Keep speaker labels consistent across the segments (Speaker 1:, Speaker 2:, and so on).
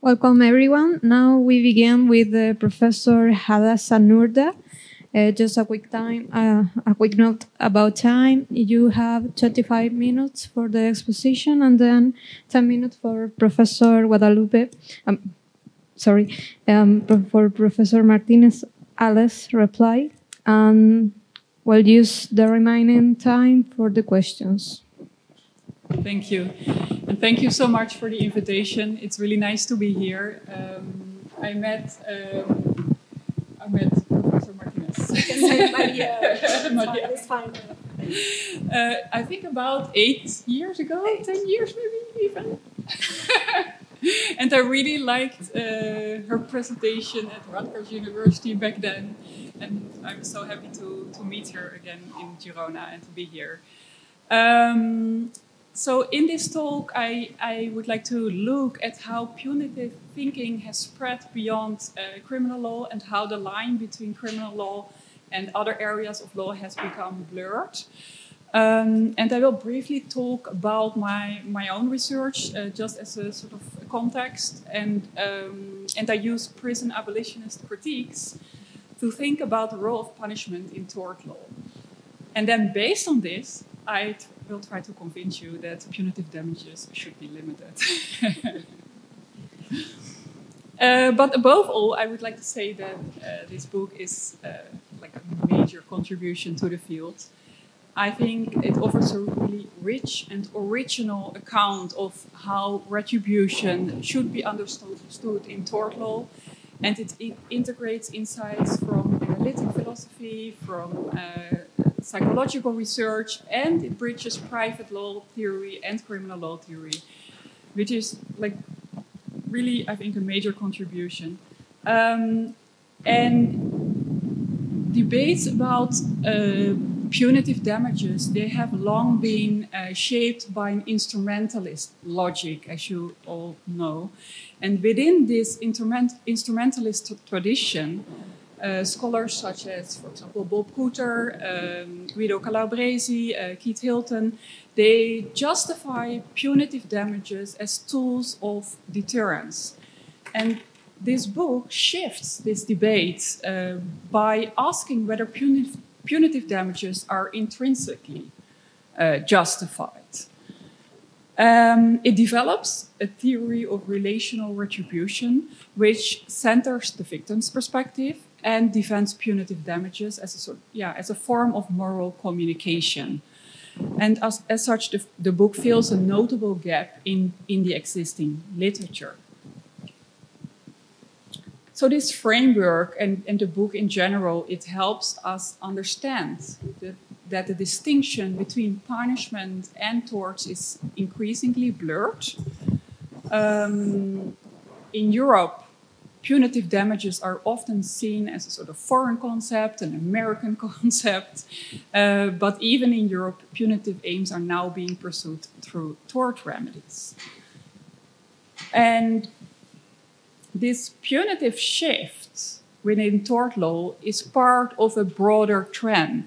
Speaker 1: Welcome, everyone. Now we begin with Professor Hada Sanurda. Just a quick note about time. You have 25 minutes for the exposition, and then 10 minutes for Professor Guadalupe. For Professor Martinez Alice reply, and we'll use the remaining time for the questions.
Speaker 2: Thank you. And thank you so much for the invitation. It's really nice to be here. I met Professor Martinez.
Speaker 3: Maria. It's fine.
Speaker 2: I think about 8 years ago, 10 years maybe even. And I really liked her presentation at Rutgers University back then. And I'm so happy to meet her again in Girona and to be here. So in this talk, I would like to look at how punitive thinking has spread beyond criminal law and how the line between criminal law and other areas of law has become blurred. And I will briefly talk about my own research just as a sort of context. And I use prison abolitionist critiques to think about the role of punishment in tort law. And then based on this, I will try to convince you that punitive damages should be limited. But above all, I would like to say that this book is like a major contribution to the field. I think it offers a really rich and original account of how retribution should be understood in tort law, and it integrates insights from analytic philosophy, from psychological research, and it bridges private law theory and criminal law theory, which is like really, I think, a major contribution. And debates about punitive damages, they have long been shaped by an instrumentalist logic, as you all know. And within this instrumentalist tradition, scholars such as, for example, Bob Cooter, Guido Calabresi, Keith Hilton, they justify punitive damages as tools of deterrence. And this book shifts this debate by asking whether punitive damages are intrinsically justified. It develops a theory of relational retribution, which centers the victim's perspective and defends punitive damages as a form of moral communication. And as such, the book fills a notable gap in the existing literature. So this framework and the book in general, it helps us understand that the distinction between punishment and torts is increasingly blurred. In Europe, punitive damages are often seen as a sort of foreign concept, an American concept. But even in Europe, punitive aims are now being pursued through tort remedies. And this punitive shift within tort law is part of a broader trend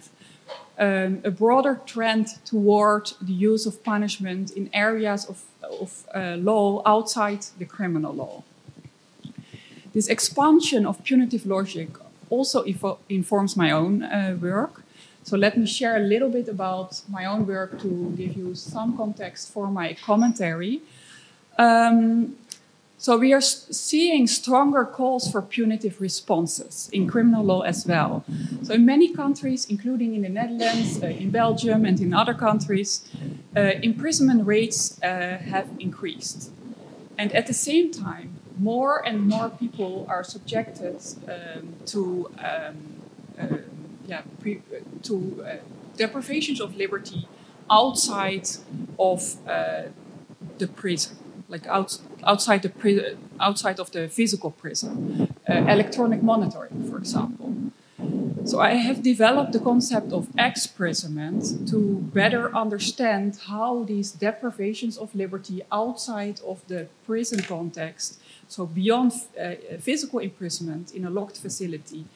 Speaker 2: toward the use of punishment in areas of law outside the criminal law. This expansion of punitive logic also informs my own work. So let me share a little bit about my own work to give you some context for my commentary. So we are seeing stronger calls for punitive responses in criminal law as well. So in many countries, including in the Netherlands, in Belgium, and in other countries, imprisonment rates have increased. And at the same time, more and more people are subjected to deprivations of liberty outside of the prison, like outside of the physical prison, electronic monitoring, for example. So I have developed the concept of exprisonment to better understand how these deprivations of liberty outside of the prison context, so beyond physical imprisonment in a locked facility,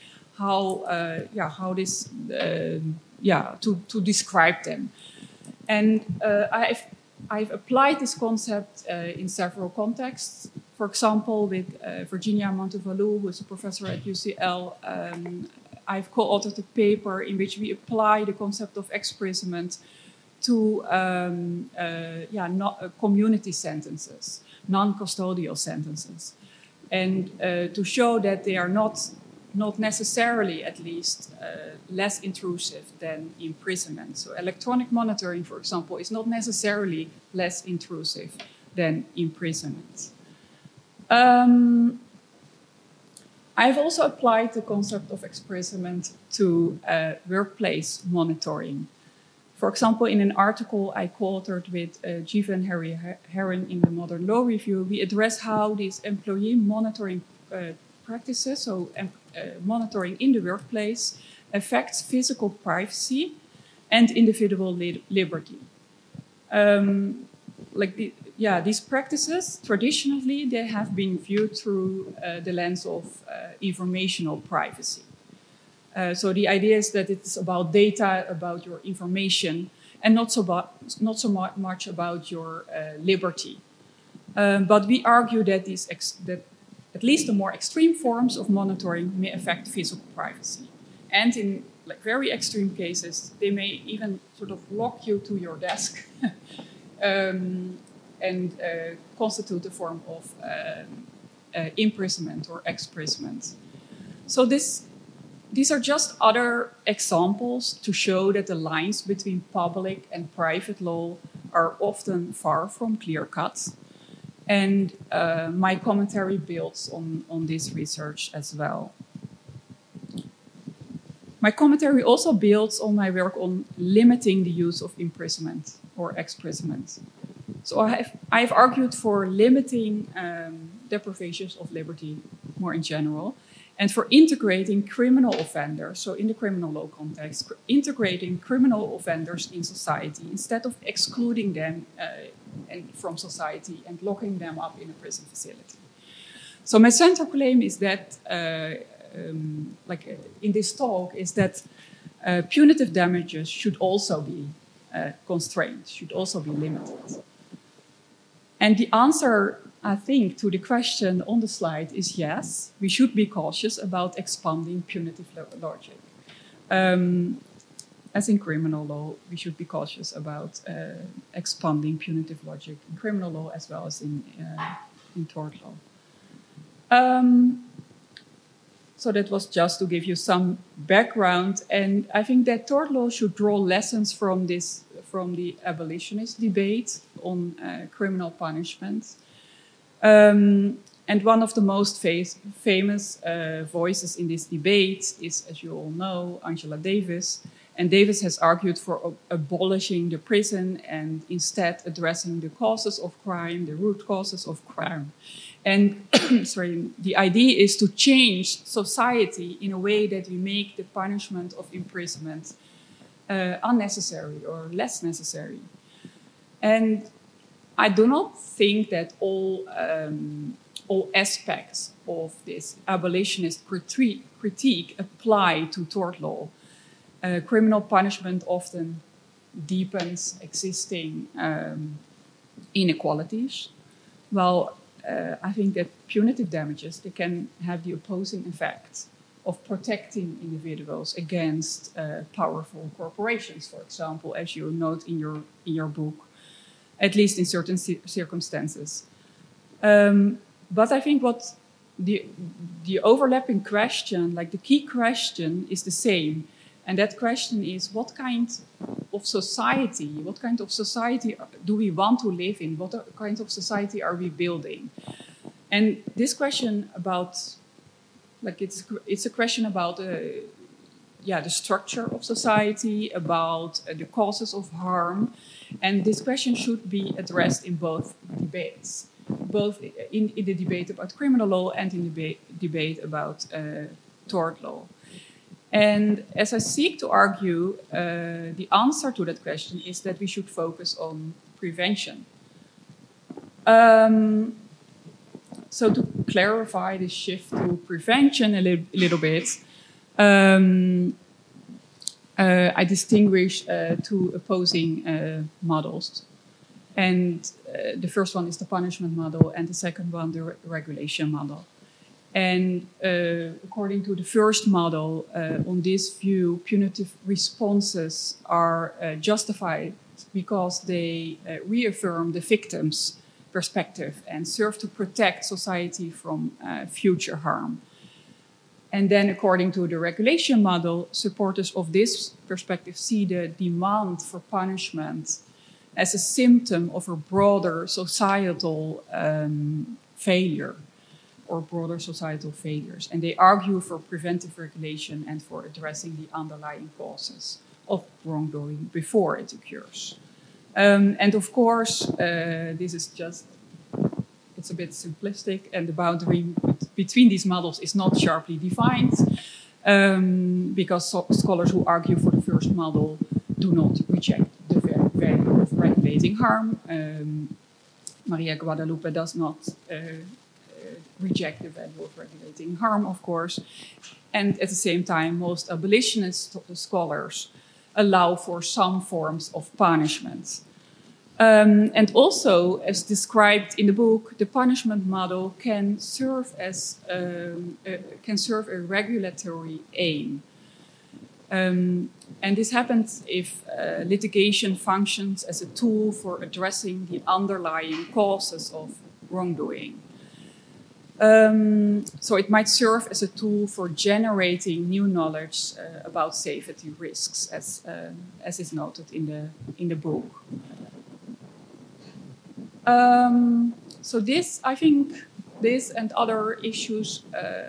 Speaker 2: to describe them. And I've applied this concept in several contexts. For example, with Virginia Montevalou, who is a professor at UCL, I've co-authored a paper in which we apply the concept of exprisonment to community sentences, non-custodial sentences, and to show that they are not necessarily, at least, less intrusive than imprisonment. So electronic monitoring, for example, is not necessarily less intrusive than imprisonment. I've also applied the concept of exprisonment to workplace monitoring. For example, in an article I co-authored with Jiva and Harry Herring in the Modern Law Review, we address how these employee monitoring practices, so monitoring in the workplace, affects physical privacy and individual liberty. These practices, traditionally, they have been viewed through the lens of informational privacy. So the idea is that it's about data, about your information, and not so much about your liberty. But we argue that that at least the more extreme forms of monitoring may affect physical privacy, and in very extreme cases, they may even sort of lock you to your desk. And constitute a form of imprisonment or exprisonment. So these are just other examples to show that the lines between public and private law are often far from clear-cut. And my commentary builds on this research as well. My commentary also builds on my work on limiting the use of imprisonment or exprisonment. So I've argued for limiting deprivations of liberty more in general, and for integrating criminal offenders, so in the criminal law context, integrating criminal offenders in society instead of excluding them from society and locking them up in a prison facility. So my central claim is that, in this talk, is that punitive damages should also be constrained, should also be limited. And the answer, I think, to the question on the slide is yes, we should be cautious about expanding punitive logic. As in criminal law, we should be cautious about expanding punitive logic in criminal law as well as in tort law. So that was just to give you some background, and I think that tort law should draw lessons from the abolitionist debate on criminal punishment. And one of the most famous voices in this debate is, as you all know, Angela Davis. And Davis has argued for abolishing the prison and instead addressing the causes of crime, the root causes of crime. And the idea is to change society in a way that we make the punishment of imprisonment unnecessary or less necessary. And I do not think that all aspects of this abolitionist critique apply to tort law. Criminal punishment often deepens existing inequalities. Well, I think that punitive damages, they can have the opposing effect of protecting individuals against powerful corporations, for example, as you note in your book, at least in certain circumstances. But I think what the overlapping question, like the key question, is the same. And that question is, what kind of society do we want to live in? What kind of society are we building? And this question about, it's a question about the structure of society, about the causes of harm. And this question should be addressed in both debates, both in the debate about criminal law and in the debate about tort law. And as I seek to argue, the answer to that question is that we should focus on prevention. So to clarify the shift to prevention a little bit, I distinguish two opposing models. And the first one is the punishment model, and the second one, the regulation model. And according to the first model, on this view, punitive responses are justified because they reaffirm the victim's perspective and serve to protect society from future harm. And then, according to the regulation model, supporters of this perspective see the demand for punishment as a symptom of a broader societal failure or broader societal failures. And they argue for preventive regulation and for addressing the underlying causes of wrongdoing before it occurs. And of course, this is just, it's a bit simplistic, and the boundary between these models is not sharply defined, because scholars who argue for the first model do not reject the value of regulating harm. Maria Guadalupe does not reject the value of regulating harm, of course. And at the same time, most abolitionist scholars allow for some forms of punishment. And also, as described in the book, the punishment model can serve as a regulatory aim. And this happens if litigation functions as a tool for addressing the underlying causes of wrongdoing. So it might serve as a tool for generating new knowledge about safety risks, as is noted in the book. So this, I think, this and other issues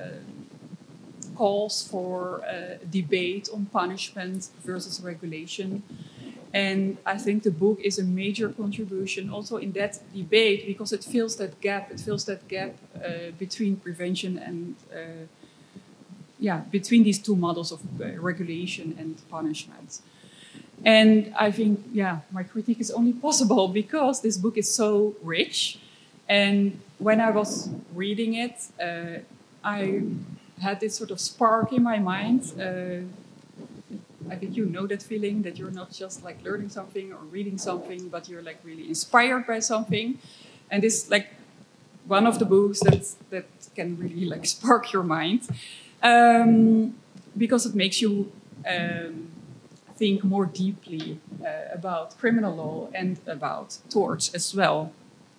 Speaker 2: calls for debate on punishment versus regulation. And I think the book is a major contribution also in that debate, because it fills that gap. It fills that gap between prevention and, between these two models of regulation and punishment. And I think, my critique is only possible because this book is so rich. And when I was reading it, I had this sort of spark in my mind. I think you know that feeling that you're not just like learning something or reading something, but you're like really inspired by something. And this is like one of the books that can really like spark your mind, because it makes you think more deeply about criminal law and about torts as well.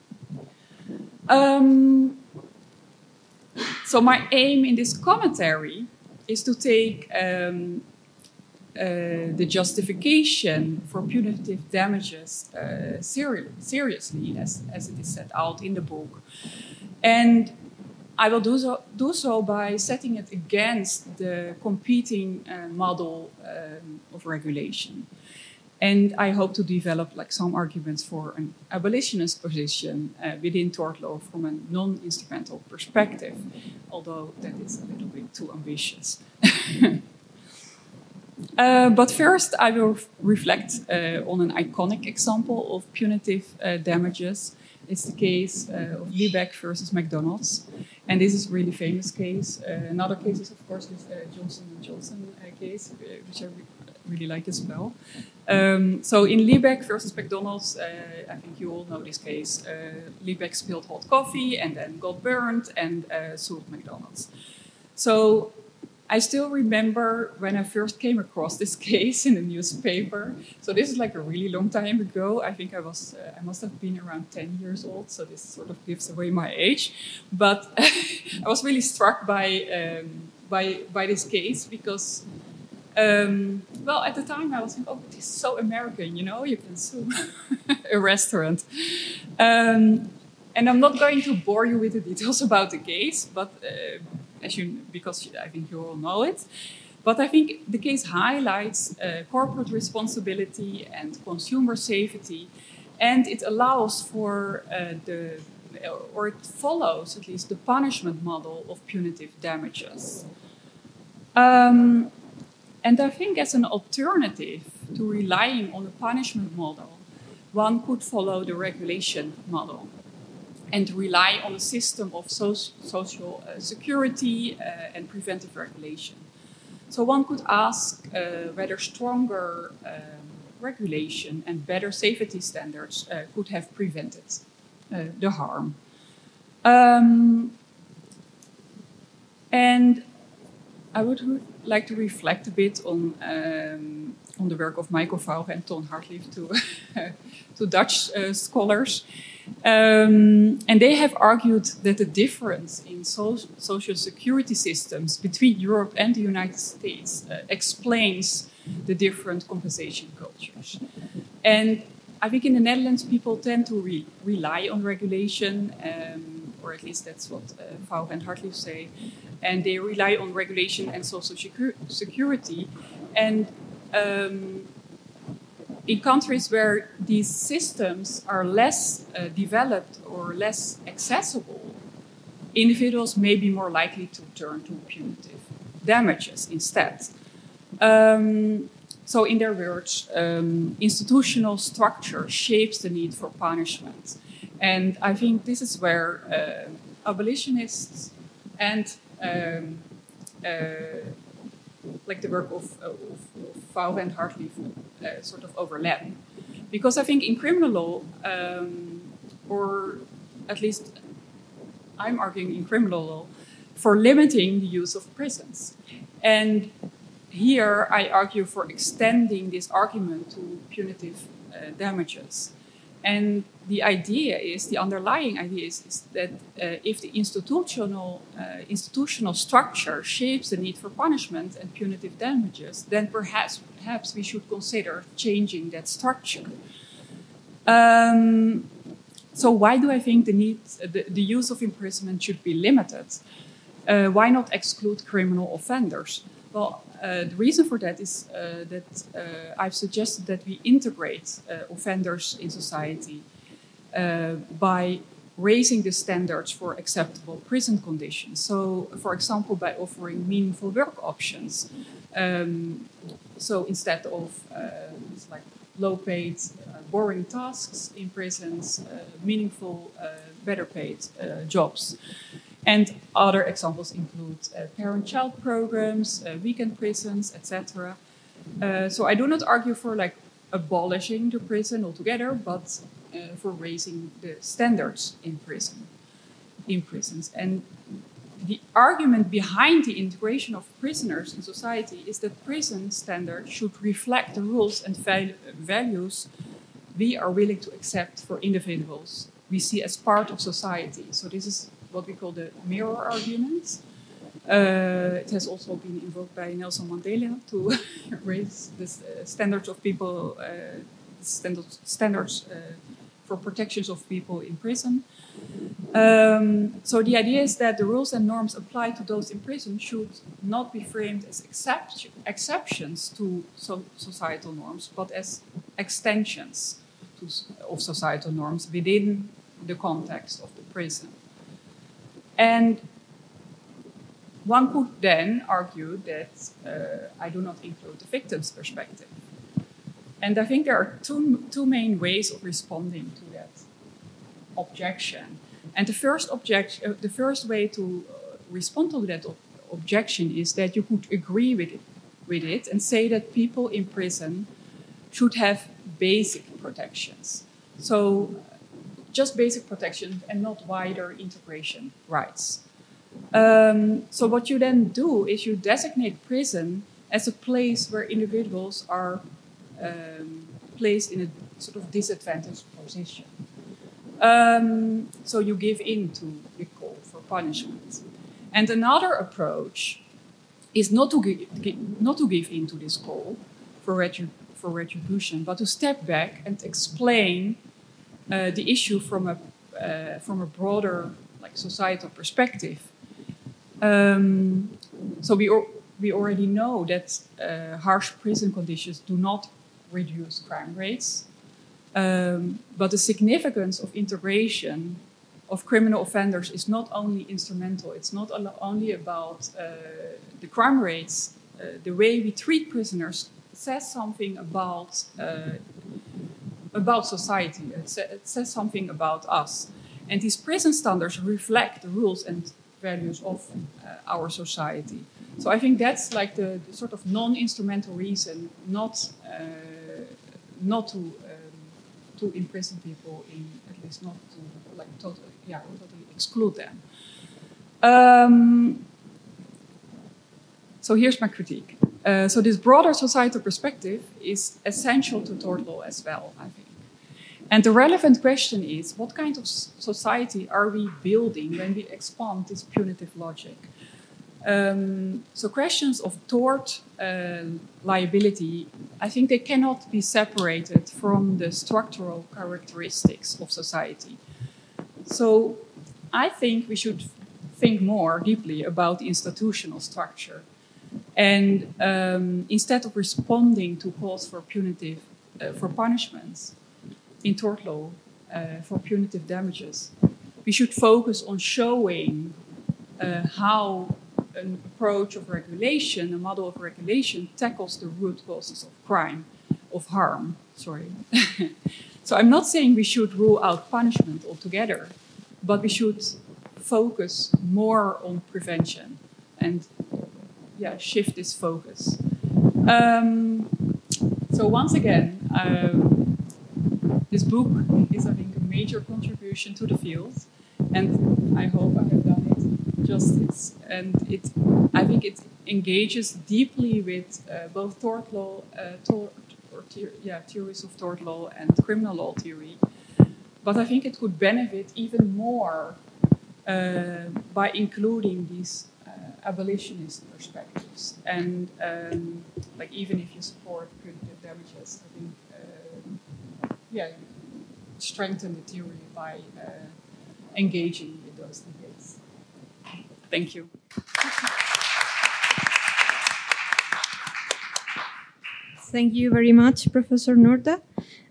Speaker 2: So my aim in this commentary is to take the justification for punitive damages seriously, as it is set out in the book. And I will do so by setting it against the competing model of regulation. And I hope to develop like some arguments for an abolitionist position within tort law from a non-instrumental perspective, although that is a little bit too ambitious. But first, I will reflect on an iconic example of punitive damages. It's the case of Liebeck versus McDonald's. And this is a really famous case. Another case is, of course, this Johnson & Johnson case, which I really like as well. So in Liebeck versus McDonald's, I think you all know this case. Liebeck spilled hot coffee and then got burned and sued McDonald's. So I still remember when I first came across this case in the newspaper. So this is like a really long time ago. I think I must have been around 10 years old. So this sort of gives away my age. But I was really struck by this case because, at the time I was thinking, oh, this is so American, you know, you can sue a restaurant. And I'm not going to bore you with the details about the case, but because I think you all know it. But I think the case highlights corporate responsibility and consumer safety, and it allows for it follows at least the punishment model of punitive damages. And I think as an alternative to relying on the punishment model, one could follow the regulation model and rely on a system of social security and preventive regulation. So one could ask whether stronger regulation and better safety standards could have prevented the harm. And I would like to reflect a bit on the work of Michael Vauge and Ton Hartlief, two Dutch scholars. And they have argued that the difference in social security systems between Europe and the United States explains the different compensation cultures. And I think in the Netherlands, people tend to rely on regulation, or at least that's what Vauge and Hartlief say. And they rely on regulation and social security. And in countries where these systems are less developed or less accessible, individuals may be more likely to turn to punitive damages instead. So in their words, institutional structure shapes the need for punishment. And I think this is where abolitionists and like the work of Vauge and Hartlief sort of overlap. Because I think in criminal law, or at least I'm arguing in criminal law, for limiting the use of prisons. And here I argue for extending this argument to punitive damages. And the underlying idea is that if the institutional structure shapes the need for punishment and punitive damages, then perhaps we should consider changing that structure. So why do I think the use of imprisonment should be limited? Why not exclude criminal offenders? Well, the reason for that is that I've suggested that we integrate offenders in society by raising the standards for acceptable prison conditions. So, for example, by offering meaningful work options. So instead of like low-paid, boring tasks in prisons, meaningful, better-paid jobs. And other examples include parent-child programs, weekend prisons, etc. So I do not argue for like abolishing the prison altogether, but for raising the standards in prisons. And the argument behind the integration of prisoners in society is that prison standards should reflect the rules and values we are willing to accept for individuals we see as part of society. So this is what we call the mirror argument. It has also been invoked by Nelson Mandela to raise the standards of people, standards for protections of people in prison. So the idea is that the rules and norms applied to those in prison should not be framed as exceptions to societal norms, but as extensions of societal norms within the context of the prison. And one could then argue that I do not include the victim's perspective. And I think there are two main ways of responding to that objection. And the first way to respond to that objection is that you could agree with it and say that people in prison should have basic protections. So just basic protection and not wider integration rights. So what you then do is you designate prison as a place where individuals are placed in a sort of disadvantaged position. So you give in to the call for punishment. And another approach is not to give in to this call for retribution, but to step back and explain the issue from a broader, like, societal perspective. So we already know that harsh prison conditions do not reduce crime rates, but the significance of integration of criminal offenders is not only instrumental. It's not only about the crime rates. The way we treat prisoners says something about society. It says something about us. And these prison standards reflect the rules and values of our society. So I think that's like the sort of non-instrumental reason, not not to imprison people, in at least not to totally exclude them. So here's my critique. So this broader societal perspective is essential to tort law as well, I think. And the relevant question is, what kind of society are we building when we expand this punitive logic? So questions of tort liability, I think they cannot be separated from the structural characteristics of society. So I think we should think more deeply about the institutional structure. And instead of responding to calls for punitive, for punishments in tort law, for punitive damages, we should focus on showing how an approach of regulation, a model of regulation, tackles the root causes of crime, of harm. Sorry. So I'm not saying we should rule out punishment altogether, but we should focus more on prevention and shift this focus. So once again, this book is, I think, a major contribution to the field, and I hope I have done it justice. And I think it engages deeply with both tort law, theories of tort law and criminal law theory. But I think it could benefit even more by including these abolitionist perspectives. And even if you support punitive damages, I think strengthen the theory by engaging with those debates. Thank you.
Speaker 1: Thank you very much, Professor Noorda.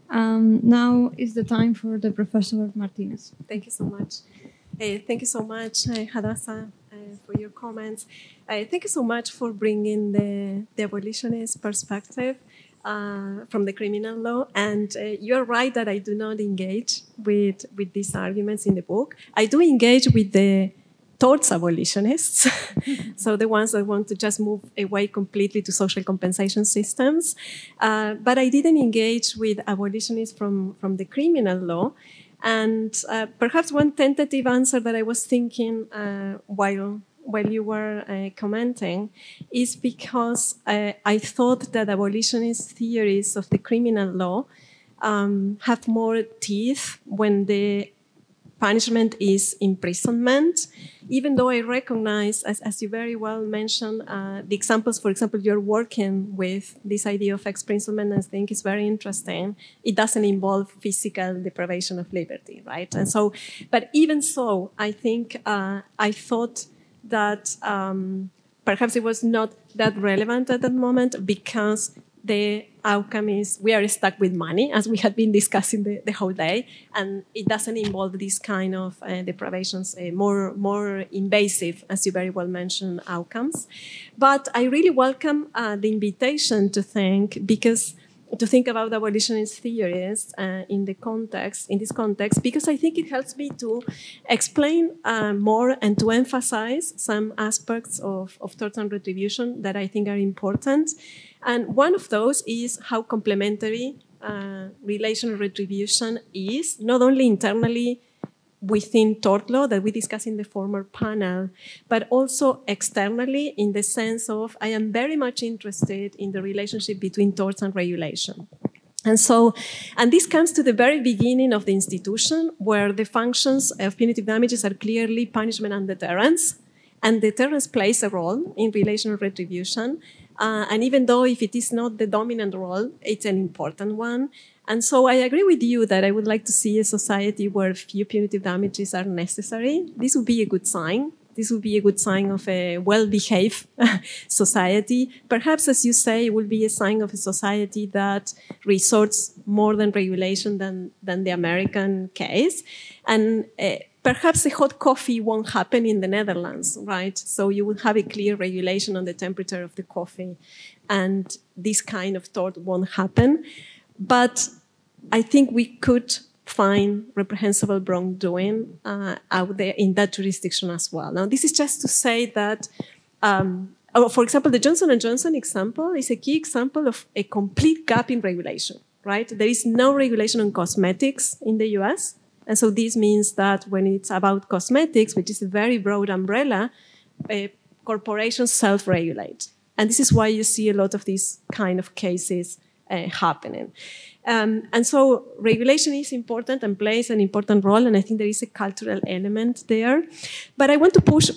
Speaker 1: Now is the time for the Professor Martinez.
Speaker 3: Thank you so much. Thank you so much, Hadassah, for your comments. Thank you so much for bringing the abolitionist perspective from the criminal law. And you're right that I do not engage with these arguments in the book. I do engage with the torts abolitionists, so the ones that want to just move away completely to social compensation systems. But I didn't engage with abolitionists from the criminal law. And perhaps one tentative answer that I was thinking while you were commenting is because I thought that abolitionist theories of the criminal law have more teeth when the punishment is imprisonment, even though I recognize, as you very well mentioned, the examples, for example, you're working with this idea of imprisonment, I think is very interesting. It doesn't involve physical deprivation of liberty, right? And so, but even so, I think I thought that perhaps it was not that relevant at that moment because the outcome is we are stuck with money, as we had been discussing the whole day, and it doesn't involve these kind of deprivations, more invasive, as you very well mentioned, outcomes. But I really welcome the invitation to think about abolitionist theories in this context, because I think it helps me to explain more and to emphasize some aspects of tort and retribution that I think are important. And one of those is how complementary relational retribution is, not only internally within tort law that we discussed in the former panel, but also externally in the sense of I am very much interested in the relationship between torts and regulation. And this comes to the very beginning of the institution, where the functions of punitive damages are clearly punishment and deterrence. And deterrence plays a role in relational retribution. And even though if it is not the dominant role, it's an important one. And so I agree with you that I would like to see a society where few punitive damages are necessary. This would be a good sign. This would be a good sign of a well-behaved society. Perhaps, as you say, it will be a sign of a society that resorts more than regulation than the American case. And perhaps the hot coffee won't happen in the Netherlands, right? So you will have a clear regulation on the temperature of the coffee, and this kind of tort won't happen. But I think we could find reprehensible wrongdoing out there in that jurisdiction as well. Now, this is just to say that, for example, the Johnson & Johnson example is a key example of a complete gap in regulation. right? There is no regulation on cosmetics in the US. And so this means that when it's about cosmetics, which is a very broad umbrella, corporations self-regulate. And this is why you see a lot of these kind of cases happening. And so regulation is important and plays an important role, and I think there is a cultural element there. But I want to push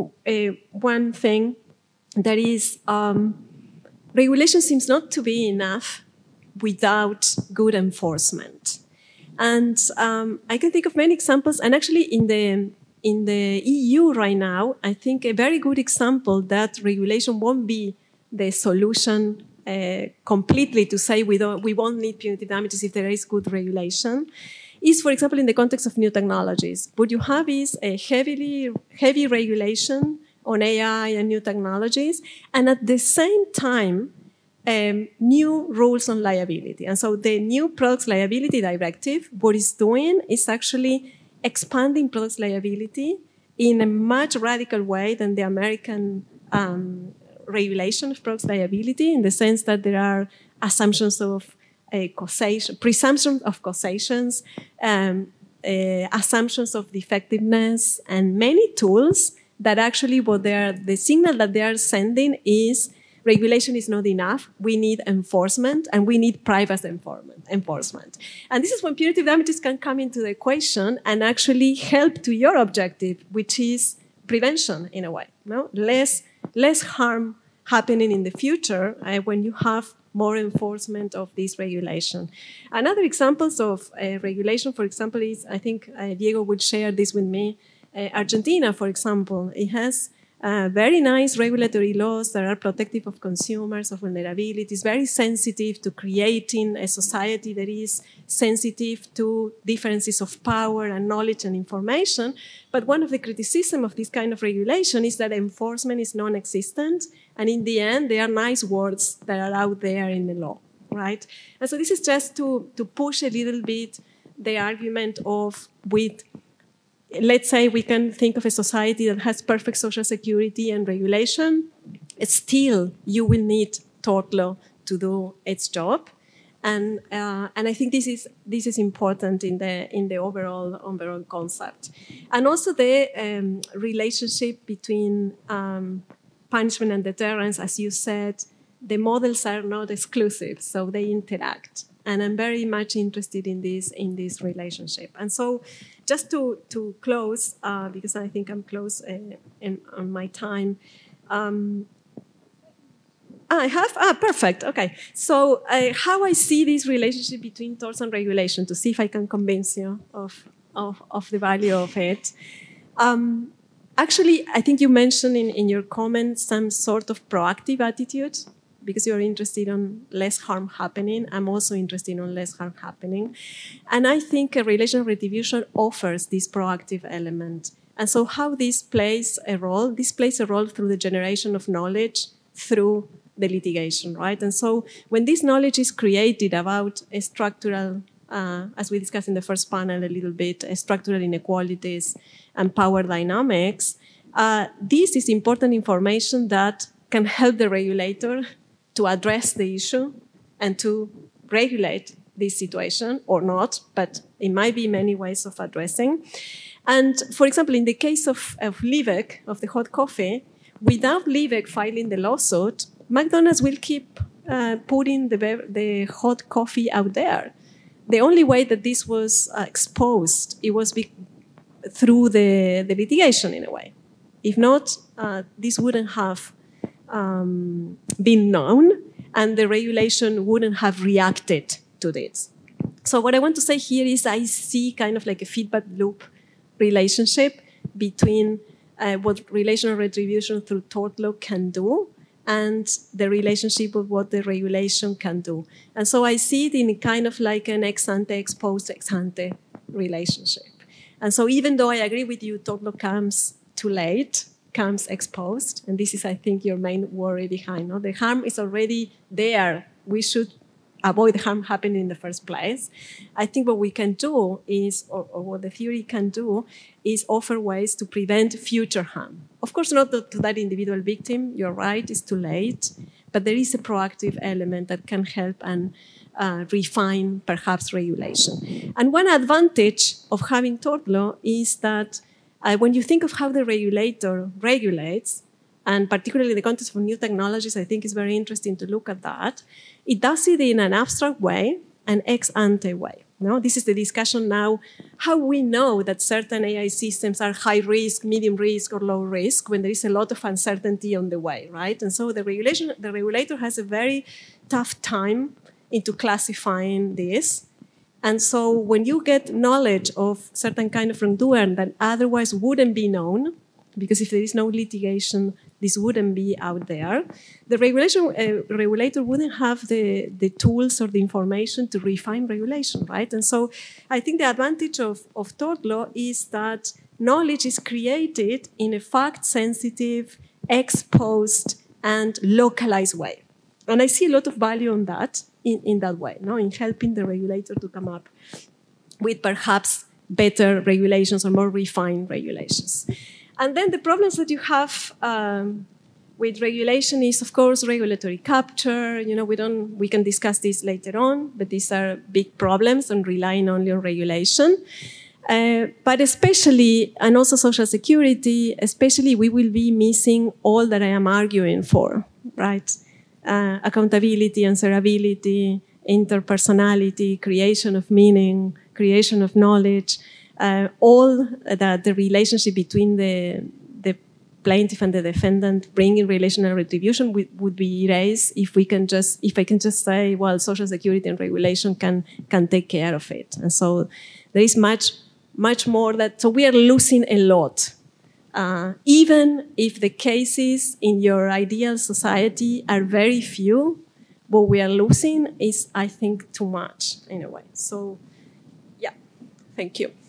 Speaker 3: one thing, that is regulation seems not to be enough without good enforcement. And I can think of many examples, and actually in the EU right now, I think a very good example that regulation won't be the solution completely to say we won't need punitive damages if there is good regulation is, for example, in the context of new technologies. What you have is a heavy regulation on AI and new technologies, and at the same time, new rules on liability. And so the new Products Liability Directive, what it's doing is actually expanding products liability in a much radical way than the American regulation of products liability, in the sense that there are assumptions of causation, presumption of causations, assumptions of defectiveness, and many tools that actually the signal that they are sending is regulation is not enough. We need enforcement, and we need private enforcement. And this is when punitive damages can come into the equation and actually help to your objective, which is prevention in a way. No? Less harm happening in the future when you have more enforcement of this regulation. Another examples of regulation, for example, is, I think Diego will share this with me, Argentina, for example. It has very nice regulatory laws that are protective of consumers, of vulnerabilities, very sensitive to creating a society that is sensitive to differences of power and knowledge and information. But one of the criticisms of this kind of regulation is that enforcement is non-existent, and in the end, there are nice words that are out there in the law, right? And so this is just to push a little bit the argument of let's say we can think of a society that has perfect social security and regulation. Still, you will need tort law to do its job, and I think this is important in the overall concept, and also the relationship between punishment and deterrence. As you said, the models are not exclusive, so they interact. And I'm very much interested in this relationship. And so, just to close, because I think I'm close on my time. I have perfect. Okay. So how I see this relationship between torts and regulation, to see if I can convince you of the value of it. Actually, I think you mentioned in your comments some sort of proactive attitude, because you're interested in less harm happening. I'm also interested in less harm happening. And I think a relation of retribution offers this proactive element. And so how this plays a role? This plays a role through the generation of knowledge through the litigation, right? And so when this knowledge is created about a structural, as we discussed in the first panel a little bit, structural inequalities and power dynamics, this is important information that can help the regulator to address the issue and to regulate this situation, or not, but it might be many ways of addressing. And for example, in the case of Liebig, of the hot coffee, without Liebig filing the lawsuit, McDonald's will keep putting the hot coffee out there. The only way that this was exposed, it was through the litigation in a way. If not, this wouldn't have been known, and the regulation wouldn't have reacted to this. So what I want to say here is I see kind of like a feedback loop relationship between what relational retribution through tort law can do and the relationship of what the regulation can do. And so I see it in kind of like an ex-ante, ex-post, ex-ante relationship. And so even though I agree with you, tort law comes too late, comes exposed, and this is, I think, your main worry behind. No? The harm is already there. We should avoid harm happening in the first place. I think what we can do is, or what the theory can do, is offer ways to prevent future harm. Of course, not to that individual victim. You're right, it's too late. But there is a proactive element that can help and refine, perhaps, regulation. And one advantage of having tort law is that when you think of how the regulator regulates, and particularly in the context of new technologies, I think it's very interesting to look at that. It does it in an abstract way, an ex ante way. No? This is the discussion now, how we know that certain AI systems are high risk, medium risk, or low risk when there is a lot of uncertainty on the way, right? And so the regulator has a very tough time into classifying this. And so when you get knowledge of certain kind of wrongdoer that otherwise wouldn't be known, because if there is no litigation, this wouldn't be out there, the regulator wouldn't have the tools or the information to refine regulation, right? And so I think the advantage of tort law is that knowledge is created in a fact-sensitive, ex-post, and localized way. And I see a lot of value on that in that way, no? In helping the regulator to come up with perhaps better regulations or more refined regulations. And then the problems that you have with regulation is, of course, regulatory capture. You know, we can discuss this later on, but these are big problems and relying only on regulation. But especially, and also social security, especially, we will be missing all that I am arguing for, right? Accountability, answerability, interpersonality, creation of meaning, creation of knowledge, all that the relationship between the plaintiff and the defendant bringing relational retribution would be erased if I can just say, well, social security and regulation can take care of it. And so there is much more so we are losing a lot. Even if the cases in your ideal society are very few, what we are losing is, I think, too much in a way. So, yeah, thank you.